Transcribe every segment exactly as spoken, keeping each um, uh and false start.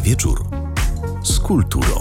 wieczór z kulturą.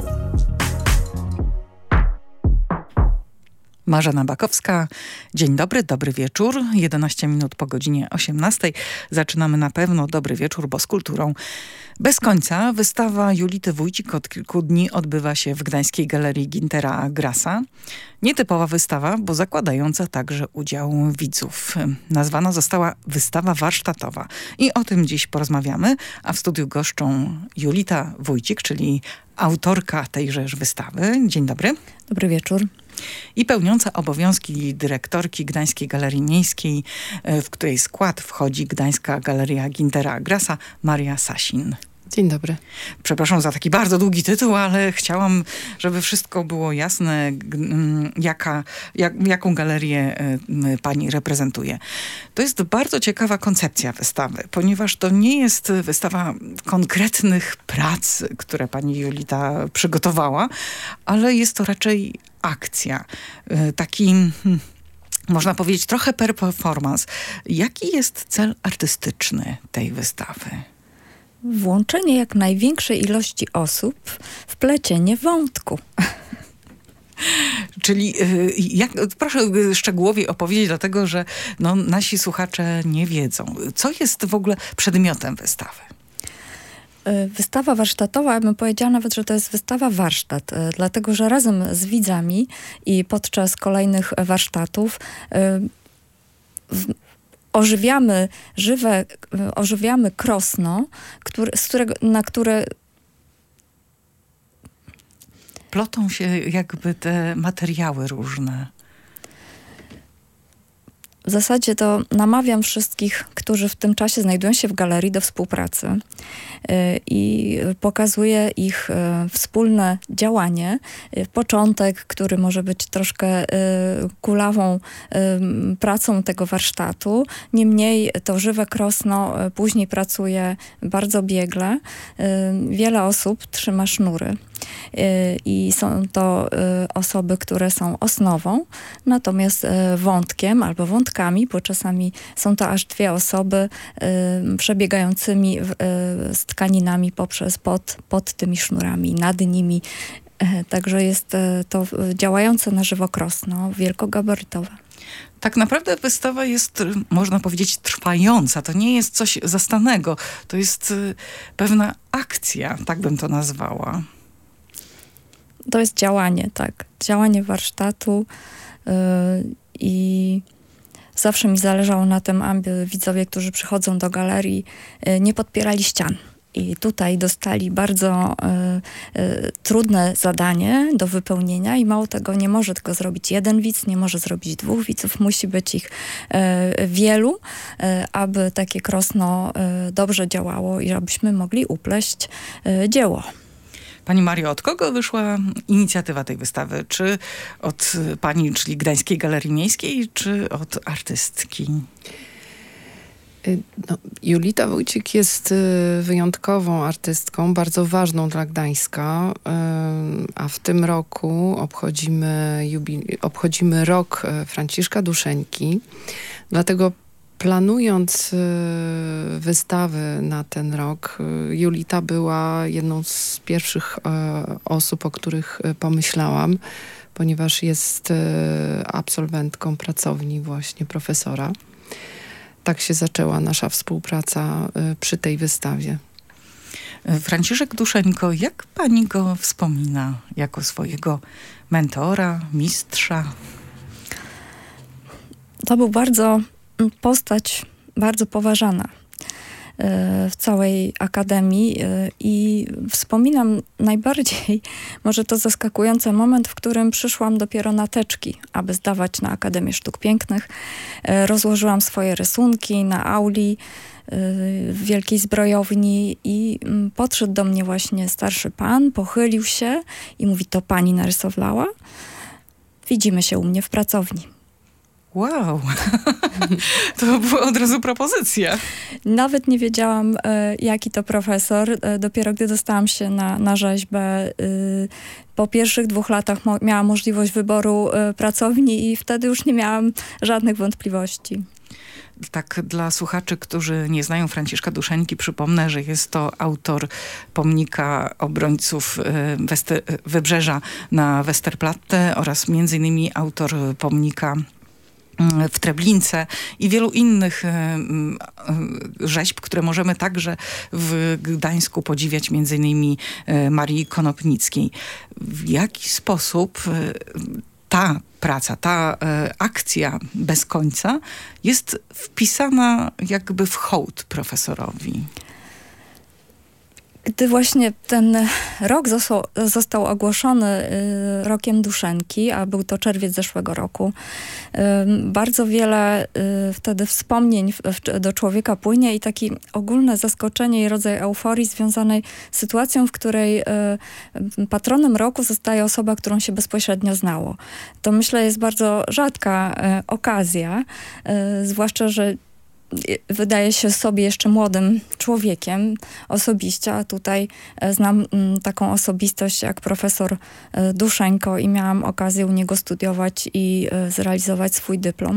Marzena Bakowska. Dzień dobry, dobry wieczór. jedenaście minut po godzinie osiemnastej. Zaczynamy na pewno dobry wieczór, bo z kulturą bez końca. Wystawa Julity Wójcik od kilku dni odbywa się w Gdańskiej Galerii Güntera Grassa. Nietypowa wystawa, bo zakładająca także udział widzów. Nazwana została wystawa warsztatowa. I o tym dziś porozmawiamy, a w studiu goszczą Julita Wójcik, czyli autorka tejże wystawy. Dzień dobry. Dobry wieczór. I pełniąca obowiązki dyrektorki Gdańskiej Galerii Miejskiej, w której skład wchodzi Gdańska Galeria Güntera Grassa, Maria Sasin. Dzień dobry. Przepraszam za taki bardzo długi tytuł, ale chciałam, żeby wszystko było jasne, jaka, jak, jaką galerię pani reprezentuje. To jest bardzo ciekawa koncepcja wystawy, ponieważ to nie jest wystawa konkretnych prac, które pani Julita przygotowała, ale jest to raczej akcja. Taki, można powiedzieć, trochę performance. Jaki jest cel artystyczny tej wystawy? Włączenie jak największej ilości osób w plecienie wątku. Czyli jak, proszę szczegółowiej opowiedzieć, dlatego że no, nasi słuchacze nie wiedzą. Co jest w ogóle przedmiotem wystawy? Wystawa warsztatowa, ja bym powiedziała nawet, że to jest wystawa warsztat, dlatego że razem z widzami i podczas kolejnych warsztatów ożywiamy żywe, ożywiamy krosno, który, z którego, na które plotą się jakby te materiały różne. W zasadzie to namawiam wszystkich, którzy w tym czasie znajdują się w galerii, do współpracy yy, i pokazuję ich yy, wspólne działanie. Yy, początek, który może być troszkę yy, kulawą yy, pracą tego warsztatu. Niemniej to żywe krosno yy, później pracuje bardzo biegle. Yy, wiele osób trzyma sznury. I są to osoby, które są osnową, natomiast wątkiem albo wątkami, bo czasami są to aż dwie osoby przebiegającymi z tkaninami poprzez pod, pod tymi sznurami, nad nimi. Także jest to działające na żywo krosno, wielkogabarytowe. Tak naprawdę wystawa jest, można powiedzieć, trwająca. To nie jest coś zastanego. To jest pewna akcja, tak bym to nazwała. To jest działanie, tak. Działanie warsztatu yy, i zawsze mi zależało na tym, aby widzowie, którzy przychodzą do galerii, yy, nie podpierali ścian. I tutaj dostali bardzo y, y, trudne zadanie do wypełnienia i mało tego, nie może tylko zrobić jeden widz, nie może zrobić dwóch widzów, musi być ich y, wielu, y, aby takie krosno y, dobrze działało i żebyśmy mogli upleść y, dzieło. Pani Mario, od kogo wyszła inicjatywa tej wystawy? Czy od pani, czyli Gdańskiej Galerii Miejskiej, czy od artystki? No, Julita Wójcik jest wyjątkową artystką, bardzo ważną dla Gdańska, a w tym roku obchodzimy, jubil- obchodzimy rok Franciszka Duszeńki. Dlatego planując wystawy na ten rok, Julita była jedną z pierwszych osób, o których pomyślałam, ponieważ jest absolwentką pracowni właśnie profesora. Tak się zaczęła nasza współpraca przy tej wystawie. Franciszek Duszeńko, jak pani go wspomina jako swojego mentora, mistrza? To był bardzo postać, bardzo poważana w całej Akademii i wspominam najbardziej, może to zaskakujący moment, w którym przyszłam dopiero na teczki, aby zdawać na Akademię Sztuk Pięknych. Rozłożyłam swoje rysunki na auli w Wielkiej Zbrojowni i podszedł do mnie właśnie starszy pan, pochylił się i mówi: to pani narysowała? Widzimy się u mnie w pracowni. Wow, to była od razu propozycja. Nawet nie wiedziałam, jaki to profesor. Dopiero gdy dostałam się na, na rzeźbę, po pierwszych dwóch latach mo- miałam możliwość wyboru pracowni i wtedy już nie miałam żadnych wątpliwości. Tak dla słuchaczy, którzy nie znają Franciszka Duszeńki, przypomnę, że jest to autor pomnika obrońców Wester- Wybrzeża na Westerplatte oraz między innymi autor pomnika w Treblince i wielu innych rzeźb, które możemy także w Gdańsku podziwiać, między innymi Marii Konopnickiej. W jaki sposób ta praca, ta akcja bez końca jest wpisana jakby w hołd profesorowi? Gdy właśnie ten rok został, został ogłoszony y, rokiem Duszenki, a był to czerwiec zeszłego roku, y, bardzo wiele y, wtedy wspomnień w, w, do człowieka płynie i takie ogólne zaskoczenie i rodzaj euforii związanej z sytuacją, w której y, patronem roku zostaje osoba, którą się bezpośrednio znało. To myślę jest bardzo rzadka y, okazja, y, zwłaszcza, że wydaje się sobie jeszcze młodym człowiekiem osobiście, a tutaj znam taką osobistość jak profesor Duszenko i miałam okazję u niego studiować i zrealizować swój dyplom.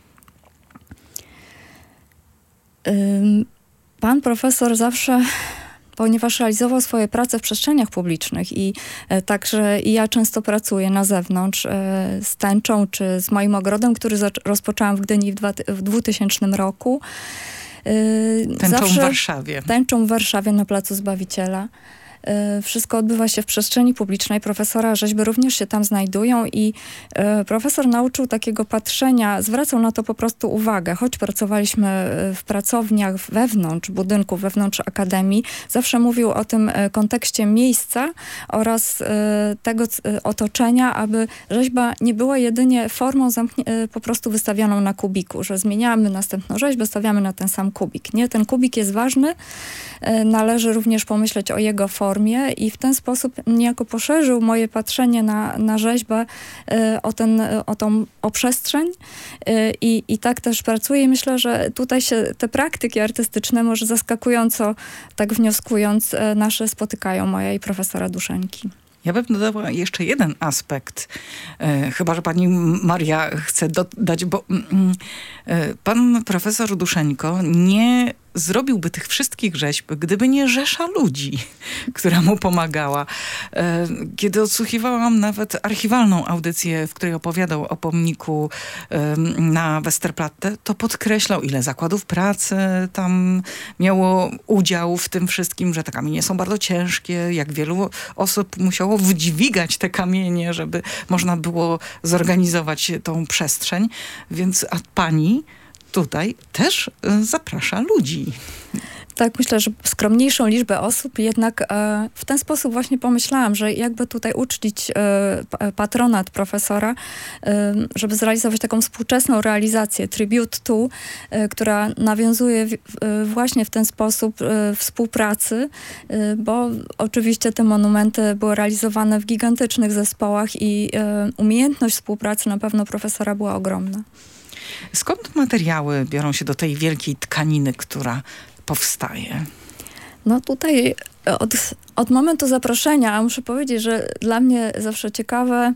Pan profesor zawsze, ponieważ realizował swoje prace w przestrzeniach publicznych i e, także i ja często pracuję na zewnątrz e, z tęczą czy z moim ogrodem, który zac- rozpoczęłam w Gdyni w, dwa, w dwutysięcznym roku. E, tęczą zawsze, w Warszawie. Tęczą w Warszawie na Placu Zbawiciela. Wszystko odbywa się w przestrzeni publicznej. Profesora rzeźby również się tam znajdują i e, profesor nauczył takiego patrzenia, zwracał na to po prostu uwagę. Choć pracowaliśmy w pracowniach wewnątrz budynku, wewnątrz akademii, zawsze mówił o tym e, kontekście miejsca oraz e, tego e, otoczenia, aby rzeźba nie była jedynie formą zamknie- e, po prostu wystawioną na kubiku, że zmieniamy następną rzeźbę, stawiamy na ten sam kubik. Nie, ten kubik jest ważny. E, należy również pomyśleć o jego formie i w ten sposób niejako poszerzył moje patrzenie na, na rzeźbę, y, o, ten, o tą o przestrzeń y, i, i tak też pracuję i myślę, że tutaj się te praktyki artystyczne, może zaskakująco tak wnioskując, y, nasze spotykają, moja i profesora Duszenki. Ja bym dodała jeszcze jeden aspekt, e, chyba że pani Maria chce dodać, bo mm, e, pan profesor Duszenko nie zrobiłby tych wszystkich rzeźb, gdyby nie rzesza ludzi, która mu pomagała. E, kiedy odsłuchiwałam nawet archiwalną audycję, w której opowiadał o pomniku e, na Westerplatte, to podkreślał, ile zakładów pracy tam miało udział w tym wszystkim, że te kamienie są bardzo ciężkie, jak wielu osób musiało wdźwigać te kamienie, żeby można było zorganizować tą przestrzeń. Więc a pani tutaj też zaprasza ludzi. Tak, myślę, że skromniejszą liczbę osób, jednak e, w ten sposób właśnie pomyślałam, że jakby tutaj uczcić e, patronat profesora, e, żeby zrealizować taką współczesną realizację, tribute to, e, która nawiązuje w, e, właśnie w ten sposób e, współpracy, e, bo oczywiście te monumenty były realizowane w gigantycznych zespołach i e, umiejętność współpracy na pewno profesora była ogromna. Skąd materiały biorą się do tej wielkiej tkaniny, która powstaje? No tutaj od, od momentu zaproszenia, muszę powiedzieć, że dla mnie zawsze ciekawe,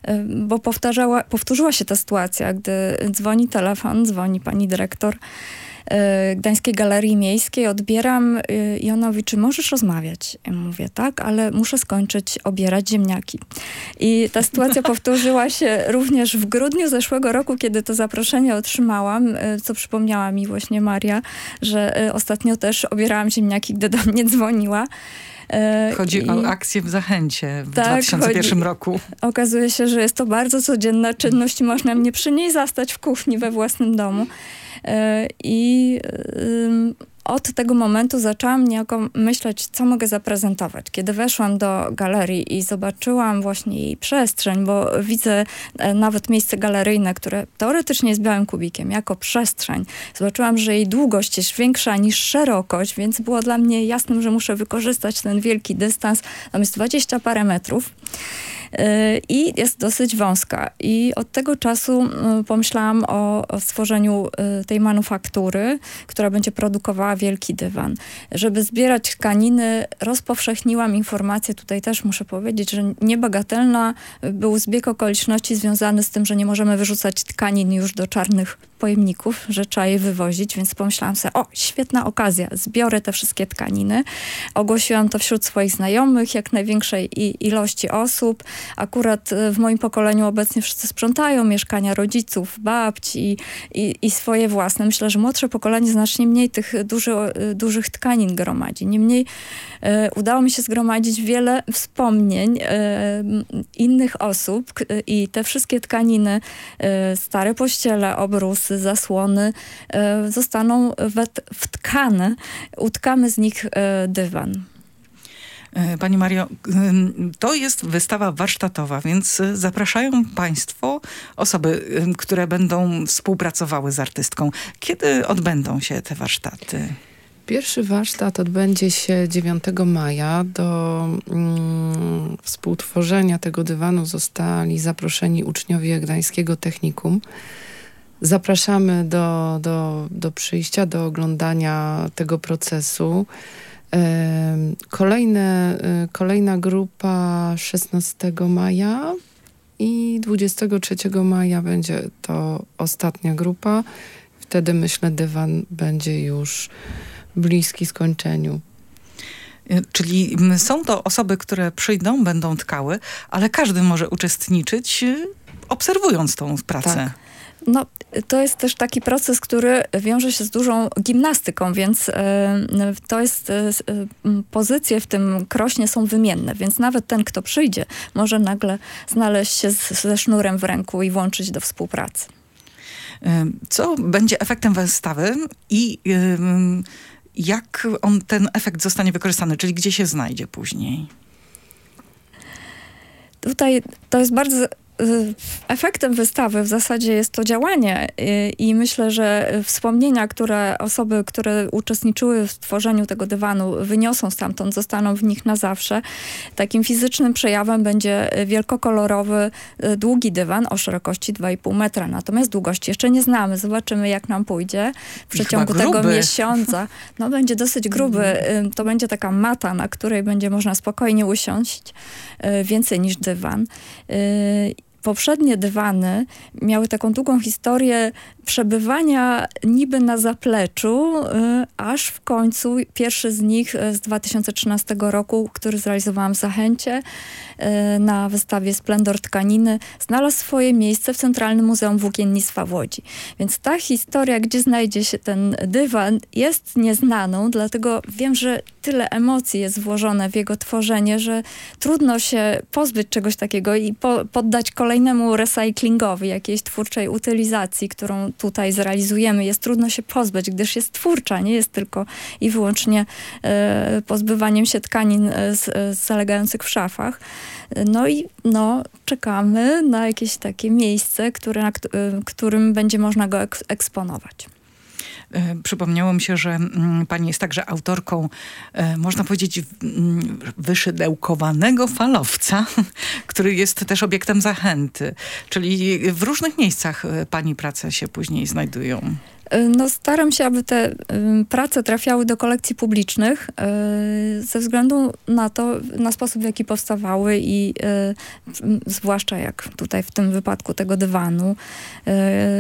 bo powtarzała, powtórzyła się ta sytuacja, gdy dzwoni telefon, dzwoni pani dyrektor Gdańskiej Galerii Miejskiej, odbieram i ona mówi, czy możesz rozmawiać? Ja mówię, tak, ale muszę skończyć obierać ziemniaki. I ta sytuacja powtórzyła się również w grudniu zeszłego roku, kiedy to zaproszenie otrzymałam, co przypomniała mi właśnie Maria, że ostatnio też obierałam ziemniaki, gdy do mnie dzwoniła. Chodzi I, o akcję w Zachęcie w tak, dwa tysiące pierwszym chodzi, roku. Okazuje się, że jest to bardzo codzienna czynność i można mnie przy niej zastać w kuchni we własnym domu. I od tego momentu zaczęłam niejako myśleć, co mogę zaprezentować. Kiedy weszłam do galerii i zobaczyłam właśnie jej przestrzeń, bo widzę nawet miejsce galeryjne, które teoretycznie jest białym kubikiem, jako przestrzeń. Zobaczyłam, że jej długość jest większa niż szerokość, więc było dla mnie jasnym, że muszę wykorzystać ten wielki dystans. Tam jest dwadzieścia parę metrów. I jest dosyć wąska. I od tego czasu pomyślałam o, o stworzeniu tej manufaktury, która będzie produkowała wielki dywan. Żeby zbierać tkaniny, rozpowszechniłam informację. Tutaj też muszę powiedzieć, że niebagatelna był zbieg okoliczności związany z tym, że nie możemy wyrzucać tkanin już do czarnych pojemników, że trzeba je wywozić, więc pomyślałam sobie, o, świetna okazja, zbiorę te wszystkie tkaniny. Ogłosiłam to wśród swoich znajomych, jak największej i, ilości osób. Akurat w moim pokoleniu obecnie wszyscy sprzątają mieszkania rodziców, babci i, i swoje własne. Myślę, że młodsze pokolenie znacznie mniej tych duży, dużych tkanin gromadzi. Niemniej e, udało mi się zgromadzić wiele wspomnień e, innych osób k- i te wszystkie tkaniny, e, stare pościele, obrusy, zasłony e, zostaną wet- wtkane. Utkamy z nich e, dywan. Pani Mario, to jest wystawa warsztatowa, więc zapraszają państwo osoby, które będą współpracowały z artystką. Kiedy odbędą się te warsztaty? Pierwszy warsztat odbędzie się dziewiątego maja. Do mm, współtworzenia tego dywanu zostali zaproszeni uczniowie Gdańskiego Technikum. Zapraszamy do, do, do przyjścia, do oglądania tego procesu. Kolejne, kolejna grupa szesnastego maja i dwudziestego trzeciego maja będzie to ostatnia grupa. Wtedy, myślę, dywan będzie już bliski skończeniu. Czyli są to osoby, które przyjdą, będą tkały, ale każdy może uczestniczyć, obserwując tą pracę. Tak. No, to jest też taki proces, który wiąże się z dużą gimnastyką, więc y, to jest, y, pozycje w tym krośnie są wymienne, więc nawet ten, kto przyjdzie, może nagle znaleźć się z, ze sznurem w ręku i włączyć do współpracy. Co będzie efektem wystawy i y, jak on, ten efekt zostanie wykorzystany, czyli gdzie się znajdzie później? Tutaj to jest bardzo... Efektem wystawy w zasadzie jest to działanie i myślę, że wspomnienia, które osoby, które uczestniczyły w tworzeniu tego dywanu wyniosą stamtąd, zostaną w nich na zawsze. Takim fizycznym przejawem będzie wielkokolorowy, długi dywan o szerokości dwa i pół metra. Natomiast długości jeszcze nie znamy. Zobaczymy, jak nam pójdzie w przeciągu tego miesiąca. No, będzie dosyć gruby. To będzie taka mata, na której będzie można spokojnie usiąść. Więcej niż dywan. Poprzednie dywany miały taką długą historię przebywania niby na zapleczu, y, aż w końcu pierwszy z nich z dwa tysiące trzynastego roku, który zrealizowałam w Zachęcie y, na wystawie Splendor Tkaniny, znalazł swoje miejsce w Centralnym Muzeum Włókiennictwa w Łodzi. Więc ta historia, gdzie znajdzie się ten dywan, jest nieznaną, dlatego wiem, że tyle emocji jest włożone w jego tworzenie, że trudno się pozbyć czegoś takiego i po, poddać kolejnemu recyklingowi, jakiejś twórczej utylizacji, którą tutaj zrealizujemy. Jest trudno się pozbyć, gdyż jest twórcza, nie jest tylko i wyłącznie e, pozbywaniem się tkanin z, z zalegających w szafach. No i no, czekamy na jakieś takie miejsce, które, na którym będzie można go ek- eksponować. Przypomniało mi się, że mm, pani jest także autorką, e, można powiedzieć, mm, wyszydełkowanego falowca, który jest też obiektem zachęty. Czyli w różnych miejscach pani prace się później znajdują. No, staram się, aby te y, prace trafiały do kolekcji publicznych y, ze względu na to, na sposób, w jaki powstawały i y, zwłaszcza jak tutaj w tym wypadku tego dywanu y,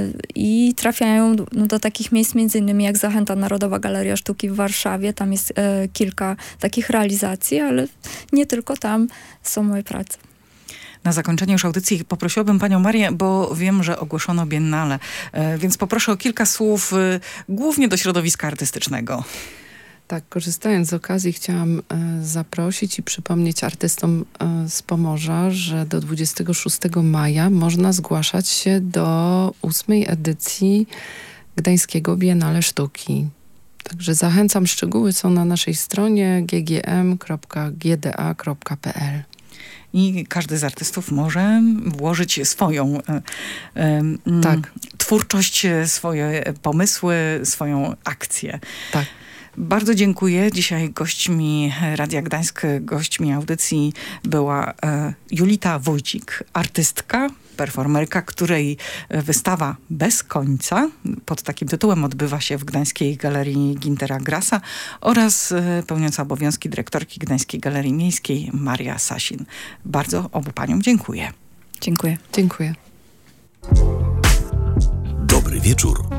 i trafiają do, no, do takich miejsc między innymi jak Zachęta Narodowa Galeria Sztuki w Warszawie. Tam jest y, kilka takich realizacji, ale nie tylko tam są moje prace. Na zakończenie już audycji poprosiłabym panią Marię, bo wiem, że ogłoszono biennale, więc poproszę o kilka słów głównie do środowiska artystycznego. Tak, korzystając z okazji chciałam e, zaprosić i przypomnieć artystom e, z Pomorza, że do dwudziestego szóstego maja można zgłaszać się do ósmej edycji Gdańskiego Biennale Sztuki. Także zachęcam, szczegóły są na naszej stronie g g m kropka g d a kropka p l. I każdy z artystów może włożyć swoją e, e, tak. twórczość, swoje pomysły, swoją akcję. Tak. Bardzo dziękuję. Dzisiaj gośćmi Radia Gdańsk, gośćmi audycji była e, Julita Wójcik, artystka, performerka, której wystawa Bez końca pod takim tytułem odbywa się w Gdańskiej Galerii Gintera Grassa oraz e, pełniąca obowiązki dyrektorki Gdańskiej Galerii Miejskiej Maria Sasin. Bardzo obu paniom dziękuję. Dziękuję. Dziękuję. Dobry wieczór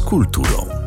kulturą.